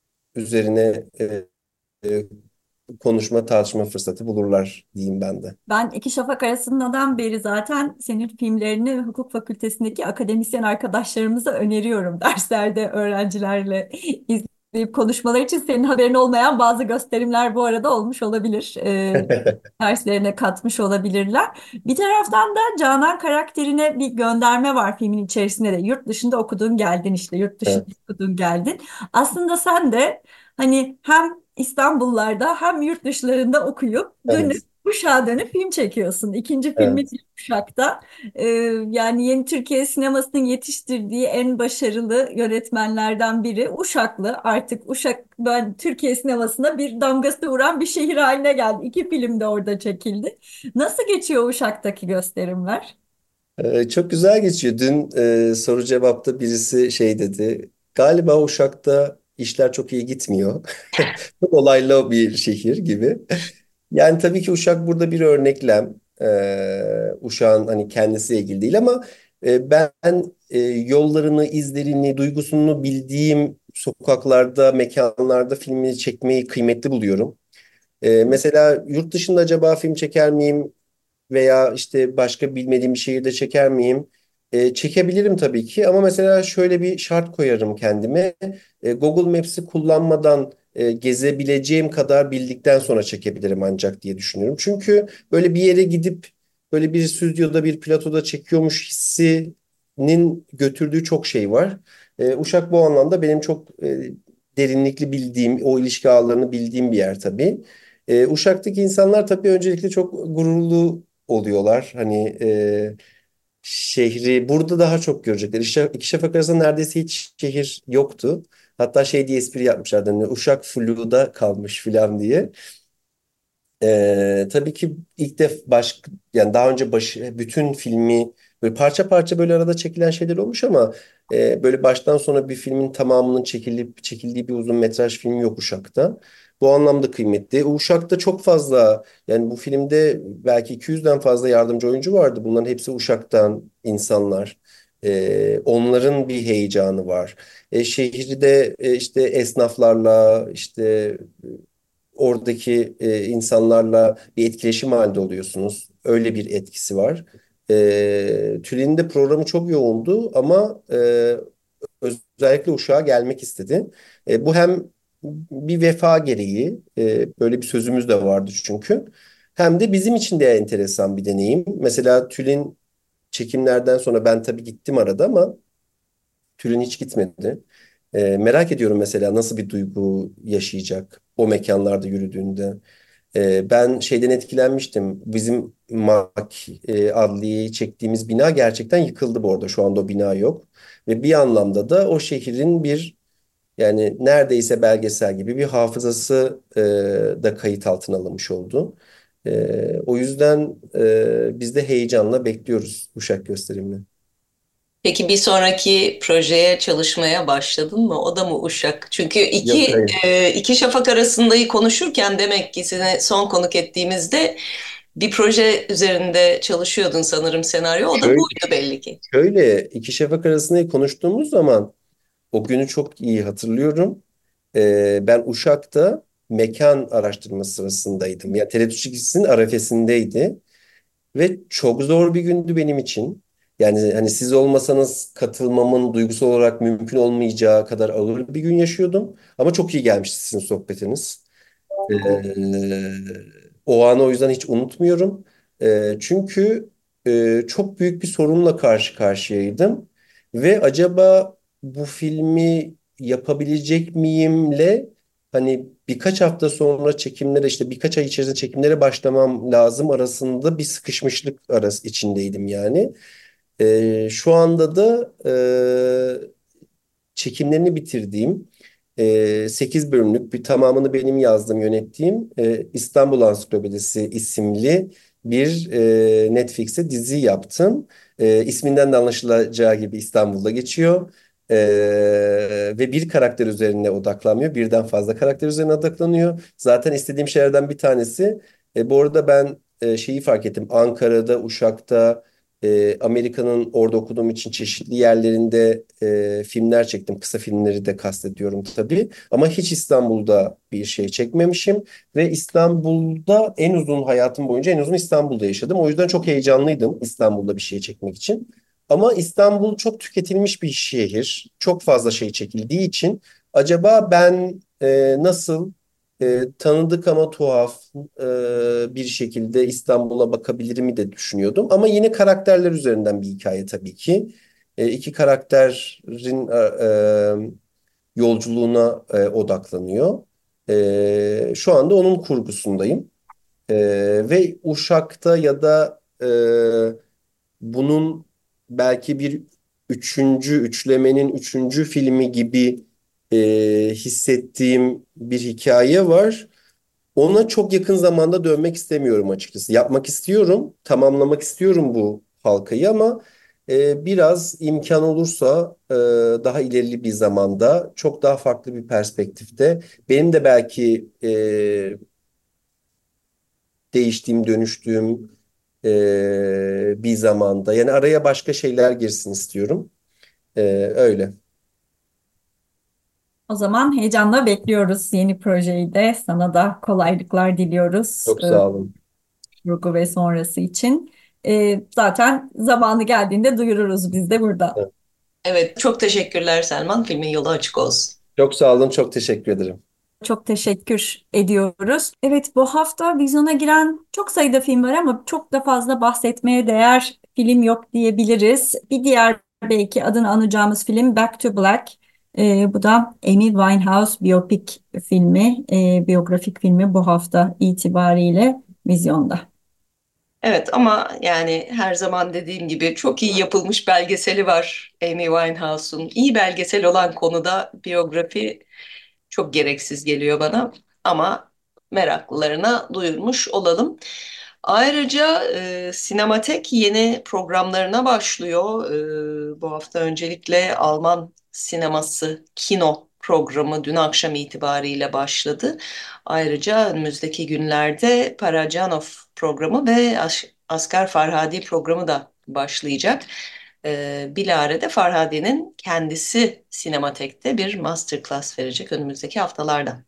D: üzerine e, e, konuşma, tartışma fırsatı bulurlar diyeyim ben de.
C: Ben İki Şafak Arasında'dan beri zaten senin filmlerini hukuk fakültesindeki akademisyen arkadaşlarımıza öneriyorum. Derslerde öğrencilerle izleyip konuşmalar için senin haberin olmayan bazı gösterimler bu arada olmuş olabilir. Ee, derslerine katmış olabilirler. Bir taraftan da Canan karakterine bir gönderme var filmin içerisinde de. Yurt dışında okudun geldin işte yurt dışında
D: Evet,
C: okudun geldin. Aslında sen de hani hem İstanbullarda hem yurt dışlarında okuyup dönüp
D: evet,
C: Uşak'a dönüp film çekiyorsun. İkinci filmin
D: evet.
C: Uşak'ta. Ee, Yani yeni Türkiye sinemasının yetiştirdiği en başarılı yönetmenlerden biri Uşaklı. Artık Uşak ben Türkiye sinemasına bir damgası vuran bir şehir haline geldi. İki film de orada çekildi. Nasıl geçiyor Uşak'taki gösterimler?
D: Ee, çok güzel geçiyor. Dün e, soru cevapta birisi şey dedi. Galiba Uşak'ta işler çok iyi gitmiyor. Çok olaylı bir şehir gibi. Yani tabii ki Uşak burada bir örneklem. Ee, Uşak'ın hani kendisiyle ilgili değil ama e, ben e, yollarını, izlerini, duygusunu bildiğim sokaklarda, mekanlarda filmini çekmeyi kıymetli buluyorum. Ee, mesela yurt dışında acaba film çeker miyim? Veya işte başka bilmediğim bir şehirde çeker miyim? E, çekebilirim tabii ki ama mesela şöyle bir şart koyarım kendime. E, Google Maps'i kullanmadan e, gezebileceğim kadar bildikten sonra çekebilirim ancak diye düşünüyorum. Çünkü böyle bir yere gidip böyle bir stüdyoda bir platoda çekiyormuş hissinin götürdüğü çok şey var. E, Uşak bu anlamda benim çok e, derinlikli bildiğim, o ilişki ağlarını bildiğim bir yer tabii. E, Uşak'taki insanlar tabii öncelikle çok gururlu oluyorlar. Hani e, şehri burada daha çok görecekler. İşte iki şafak arasında neredeyse hiç şehir yoktu. Hatta şey diye espri yapmışlardı. Hani Uşak flu'da kalmış filan diye. Ee, tabii ki ilk def baş yani daha önce başı bütün filmi böyle parça parça böyle arada çekilen şeyler olmuş ama e, böyle baştan sona bir filmin tamamının çekilip çekildiği bir uzun metraj film yok Uşak'ta. Bu anlamda kıymetli. Uşak'ta çok fazla yani bu filmde belki iki yüzden fazla yardımcı oyuncu vardı. Bunların hepsi Uşak'tan insanlar. Ee, onların bir heyecanı var. E, şehirde e, işte esnaflarla işte oradaki e, insanlarla bir etkileşim halinde oluyorsunuz. Öyle bir etkisi var. E, Tülin'in de programı çok yoğundu ama e, özellikle Uşak'a gelmek istedi. E, bu hem bir vefa gereği, e, böyle bir sözümüz de vardı çünkü. Hem de bizim için de enteresan bir deneyim. Mesela Tülin çekimlerden sonra ben tabii gittim arada ama Tülin hiç gitmedi. E, merak ediyorum mesela nasıl bir duygu yaşayacak o mekanlarda yürüdüğünde. Ee, ben şeyden etkilenmiştim. Bizim MAK e, adliyeyi çektiğimiz bina gerçekten yıkıldı bu arada. Şu anda o bina yok. Ve bir anlamda da o şehrin bir yani neredeyse belgesel gibi bir hafızası e, da kayıt altına alınmış oldu. E, o yüzden e, biz de heyecanla bekliyoruz Uşak gösterimini.
B: Peki bir sonraki projeye çalışmaya başladın mı? O da mı Uşak? Çünkü
D: Yok
B: iki
D: hayır.
B: e, iki şafak arasındayı konuşurken demek ki seni son konuk ettiğimizde bir proje üzerinde çalışıyordun sanırım senaryo. O da
D: Şöyle,
B: buydu belli ki.
D: şöyle iki şafak arasında konuştuğumuz zaman o günü çok iyi hatırlıyorum. Ee, ben Uşak'ta mekan araştırması sırasındaydım. Yani T R T ikisinin arefesindeydi. Ve çok zor bir gündü benim için. Yani hani siz olmasanız katılmamın duygusal olarak mümkün olmayacağı kadar ağır bir gün yaşıyordum. Ama çok iyi gelmişti sizin sohbetiniz. Ee, O anı o yüzden hiç unutmuyorum. Ee, çünkü e, çok büyük bir sorunla karşı karşıyaydım. Ve acaba bu filmi yapabilecek miyimle hani birkaç hafta sonra çekimlere işte birkaç ay içerisinde çekimlere başlamam lazım arasında bir sıkışmışlık arası içindeydim yani. Ee, şu anda da çekimlerini bitirdiğim e, sekiz bölümlük bir tamamını benim yazdığım, yönettiğim e, İstanbul Ansiklopedisi isimli bir e, Netflix'e dizi yaptım. E, isminden de anlaşılacağı gibi İstanbul'da geçiyor. E, Ve bir karakter üzerine odaklanmıyor. Birden fazla karakter üzerine odaklanıyor. Zaten istediğim şeylerden bir tanesi. E, bu arada ben e, şeyi fark ettim. Ankara'da, Uşak'ta, e, Amerika'nın orada okuduğum için çeşitli yerlerinde e, filmler çektim. Kısa filmleri de kastediyorum tabii. Ama hiç İstanbul'da bir şey çekmemişim. Ve İstanbul'da en uzun hayatım boyunca en uzun İstanbul'da yaşadım. O yüzden çok heyecanlıydım İstanbul'da bir şey çekmek için. Ama İstanbul çok tüketilmiş bir şehir. Çok fazla şey çekildiği için acaba ben e, nasıl e, tanıdık ama tuhaf e, bir şekilde İstanbul'a bakabilirim de düşünüyordum. Ama yine karakterler üzerinden bir hikaye tabii ki. E, iki karakterin e, e, yolculuğuna e, odaklanıyor. E, şu anda onun kurgusundayım. E, Ve Uşak'ta ya da e, bunun belki bir üçüncü, üçlemenin üçüncü filmi gibi e, hissettiğim bir hikaye var. Ona çok yakın zamanda dönmek istemiyorum açıkçası. Yapmak istiyorum, tamamlamak istiyorum bu halkayı ama e, biraz imkan olursa e, daha ilerili bir zamanda, çok daha farklı bir perspektifte, benim de belki e, değiştiğim, dönüştüğüm e, bir zamanda. Yani araya başka şeyler girsin istiyorum. E, öyle.
C: O zaman heyecanla bekliyoruz yeni projeyi de. Sana da kolaylıklar diliyoruz
D: Çok
C: e,
D: sağ olun.
C: kurgu ve sonrası için. E, zaten zamanı geldiğinde duyururuz biz de burada.
D: Evet.
B: Evet, çok teşekkürler Selman. Filmin yolu açık olsun.
D: Çok sağ olun, çok teşekkür ederim.
C: Çok teşekkür ediyoruz. Evet, bu hafta vizyona giren çok sayıda film var ama çok da fazla bahsetmeye değer film yok diyebiliriz. Bir diğer belki adını anacağımız film Back to Black. Ee, bu da Amy Winehouse biyopik filmi, e, biyografik filmi bu hafta itibariyle vizyonda.
B: Evet ama yani her zaman dediğim gibi çok iyi yapılmış belgeseli var Amy Winehouse'un. İyi belgesel olan konuda biyografi çok gereksiz geliyor bana ama meraklılarına duyurmuş olalım. Ayrıca e, Sinematek yeni programlarına başlıyor. E, bu hafta öncelikle Alman sineması Kino programı dün akşam itibariyle başladı. Ayrıca önümüzdeki günlerde Parajanov programı ve As Asghar Farhadi programı da başlayacak. E, bilare de Farhadi'nin kendisi Sinematek'te bir masterclass verecek önümüzdeki haftalarda.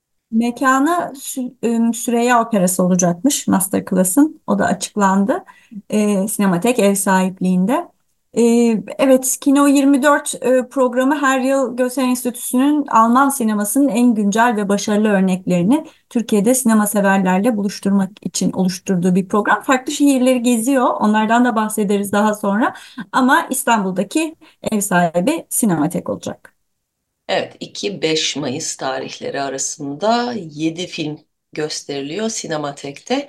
C: Mekanı Sü- üm, Süreyya Operası olacakmış Masterclass'ın. O da açıklandı. Ee, Sinematek ev sahipliğinde. Ee, evet, Kino yirmi dört e, programı her yıl Göster Enstitüsü'nün Alman sinemasının en güncel ve başarılı örneklerini Türkiye'de sinema severlerle buluşturmak için oluşturduğu bir program. Farklı şehirleri geziyor. Onlardan da bahsederiz daha sonra. Ama İstanbul'daki ev sahibi Sinematek olacak.
B: Evet, iki beş Mayıs tarihleri arasında yedi film gösteriliyor Sinematek'te.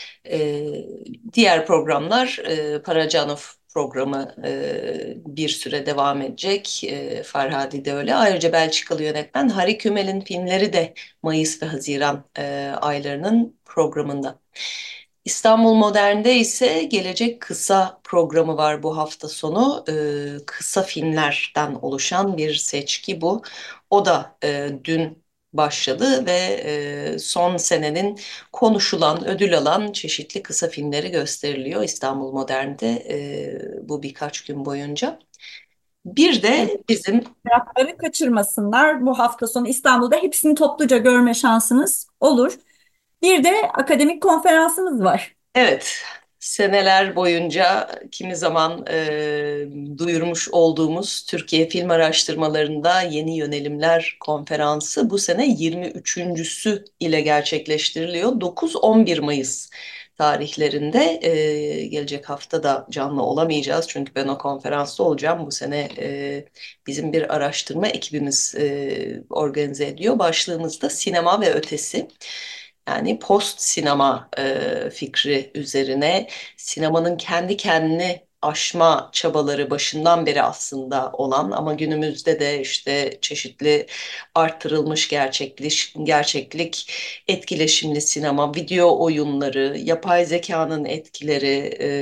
B: Ee, diğer programlar e, Paracanov programı e, bir süre devam edecek. E, Farhadi de öyle. Ayrıca Belçikalı yönetmen Harry Kümel'in filmleri de Mayıs ve Haziran e, aylarının programında. İstanbul Modern'de ise Gelecek Kısa programı var bu hafta sonu. Ee, kısa filmlerden oluşan bir seçki bu. O da e, dün başladı ve e, son senenin konuşulan, ödül alan çeşitli kısa filmleri gösteriliyor İstanbul Modern'de e, bu birkaç gün boyunca. Bir
C: Evet.
B: de bizim
C: Fıratları kaçırmasınlar. Bu hafta sonu İstanbul'da hepsini topluca görme şansınız olur. Bir de akademik konferansımız var.
B: Evet, seneler boyunca kimi zaman e, duyurmuş olduğumuz Türkiye Film Araştırmalarında Yeni Yönelimler Konferansı bu sene yirmi üçüncüsü ile gerçekleştiriliyor. dokuz on bir Mayıs tarihlerinde e, gelecek hafta da canlı olamayacağız çünkü ben o konferansta olacağım. Bu sene e, bizim bir araştırma ekibimiz e, organize ediyor. Başlığımız da sinema ve ötesi. Yani post sinema e, fikri üzerine sinemanın kendi kendini aşma çabaları başından beri aslında olan ama günümüzde de işte çeşitli arttırılmış gerçeklik, gerçeklik, etkileşimli sinema, video oyunları, yapay zekanın etkileri, e,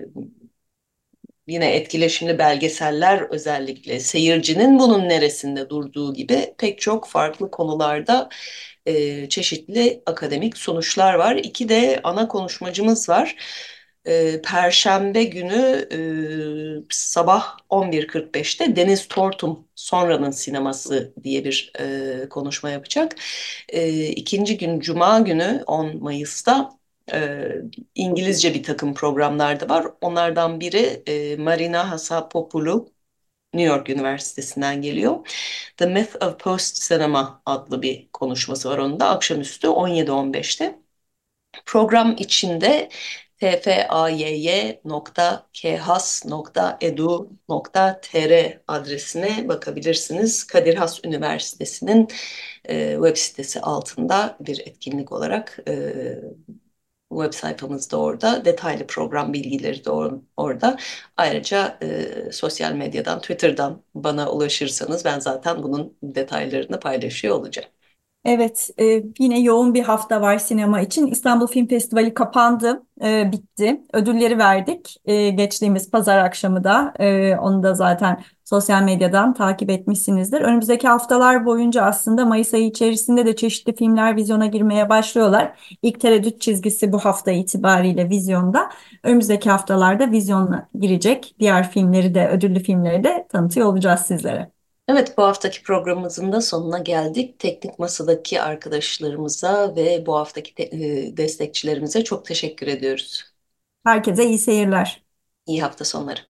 B: yine etkileşimli belgeseller özellikle seyircinin bunun neresinde durduğu gibi pek çok farklı konularda e, çeşitli akademik sonuçlar var. İki de ana konuşmacımız var. E, Perşembe günü e, sabah on bir kırk beşte Deniz Tortum Sonranın Sineması diye bir e, konuşma yapacak. E, ikinci gün Cuma günü on Mayıs'ta e, İngilizce bir takım programlar da var. Onlardan biri e, Marina Hasapopoulou New York Üniversitesi'nden geliyor. The Myth of Post Cinema adlı bir konuşması var onun da akşamüstü on yedi on beşte. Program içinde tfayy nokta khas nokta edu nokta tr adresine bakabilirsiniz. Kadir Has Üniversitesi'nin e, web sitesi altında bir etkinlik olarak e, web sayfamız da orada. Detaylı program bilgileri de or- orada. Ayrıca e, sosyal medyadan, Twitter'dan bana ulaşırsanız ben zaten bunun detaylarını paylaşıyor olacağım.
C: Evet, e, yine yoğun bir hafta var sinema için. İstanbul Film Festivali kapandı, e, bitti. Ödülleri verdik e, geçtiğimiz pazar akşamı da. E, onu da zaten sosyal medyadan takip etmişsinizdir. Önümüzdeki haftalar boyunca aslında Mayıs ayı içerisinde de çeşitli filmler vizyona girmeye başlıyorlar. İlk tereddüt çizgisi bu hafta itibariyle vizyonda. Önümüzdeki haftalarda vizyona girecek diğer filmleri de, ödüllü filmleri de tanıtıyor olacağız sizlere.
B: Evet, bu haftaki programımızın da sonuna geldik. Teknik Masa'daki arkadaşlarımıza ve bu haftaki te- e, destekçilerimize çok teşekkür ediyoruz.
C: Herkese iyi seyirler.
B: İyi hafta sonları.